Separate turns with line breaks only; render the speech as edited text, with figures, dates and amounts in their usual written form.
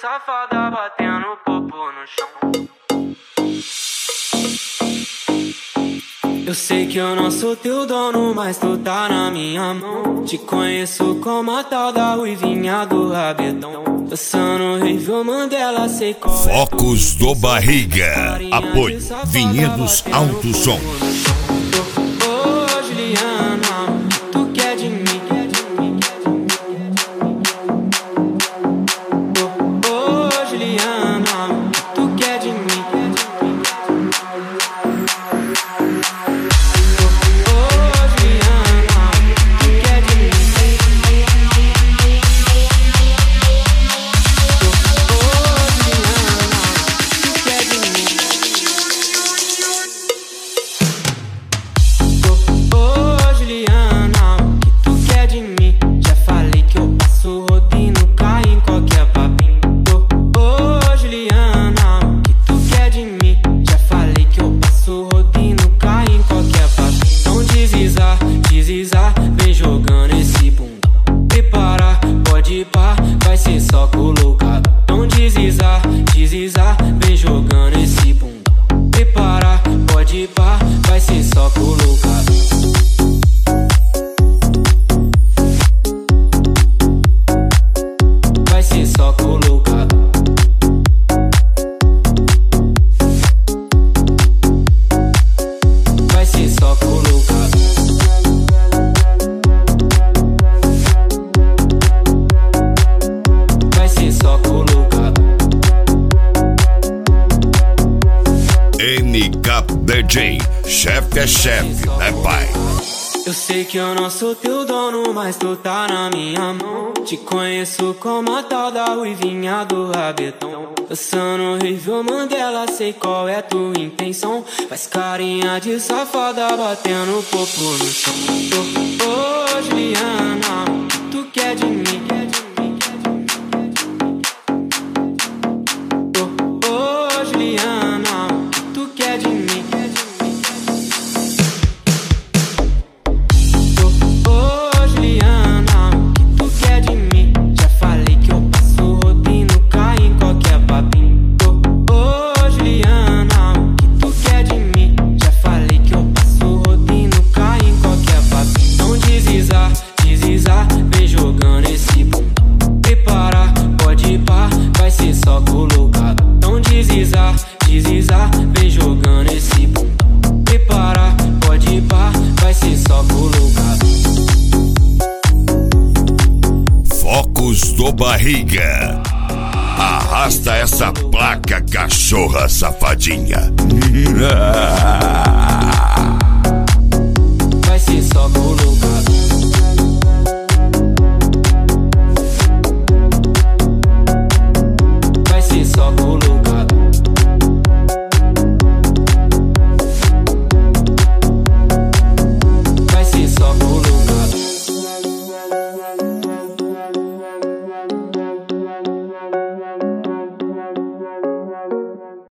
safada batendo popo no chão. Eu sei que eu não sou teu dono, mas tu tá na minha mão. Te conheço como a tal da ruivinha do rabetão. Dançando Review Mandela, sei qual é.
Focos do Barriga. Apoio Vinhedos Alto Som.
Ô Juliana, tu quer de mim? Ô Juliana, tu quer de mim? Vem jogando esse bundão. Prepara, pode pá, vai ser só colocado. Não deslizar, deslizar, vem jogando esse bundão. Prepara, pode pá, vai ser só colocado. Vai ser só colocado. Vai ser só colocado.
NK DJ, chefe é chefe, né pai?
Eu sei que eu não sou teu dono, mas tu tá na minha mão. Te conheço como a tal da ruivinha do rabetão. Dançando Review Mandela, sei qual é tua intenção. Faz carinha de safada batendo popo no chão. Ô Juliana, tu quer de mim? Ô Juliana, tu quer de mim? Ô Juliana, tu quer de mim? Já falei que eu passo rodinho, cai em qualquer papinho. Ô Juliana, tu quer de mim? Já falei que eu passo rodinho, cai em qualquer papinho. Não deslizar, deslizar, vem jogando esse bundão. Prepara, pode pá, vai ser só colocado. Não deslizar, deslizar, vem jogando esse bundão. Prepara, pode pá, vai ser só colocado.
Focos do Barriga. Arrasta essa placa, cachorra safadinha.
Vai ser só colocado.